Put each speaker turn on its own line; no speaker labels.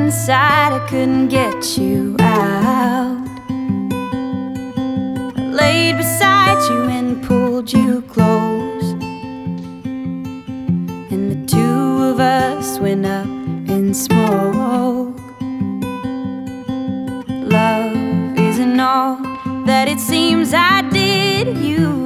inside, I couldn't get you out. I laid beside you and pulled you close, and the two of us went up in smoke. Love isn't all that it seems I did. You